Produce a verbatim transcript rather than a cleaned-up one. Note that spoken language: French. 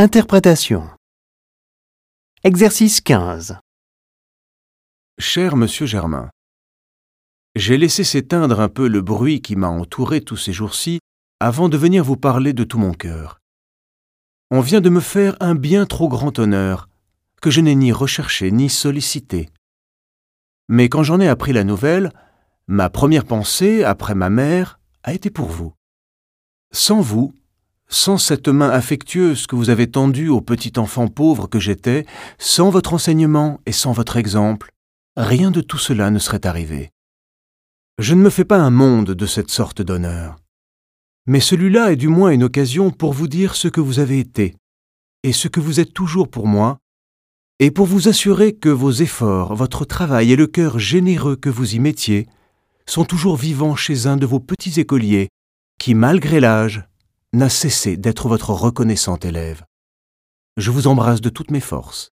Interprétation. Exercice quinze. Cher Monsieur Germain, j'ai laissé s'éteindre un peu le bruit qui m'a entouré tous ces jours-ci avant de venir vous parler de tout mon cœur. On vient de me faire un bien trop grand honneur que je n'ai ni recherché ni sollicité. Mais quand j'en ai appris la nouvelle, ma première pensée, après ma mère, a été pour vous. Sans vous, sans cette main affectueuse que vous avez tendue au petit enfant pauvre que j'étais, sans votre enseignement et sans votre exemple, rien de tout cela ne serait arrivé. Je ne me fais pas un monde de cette sorte d'honneur. Mais celui-là est du moins une occasion pour vous dire ce que vous avez été, et ce que vous êtes toujours pour moi, et pour vous assurer que vos efforts, votre travail et le cœur généreux que vous y mettiez sont toujours vivants chez un de vos petits écoliers qui, malgré l'âge, n'a cessé d'être votre reconnaissant élève. Je vous embrasse de toutes mes forces.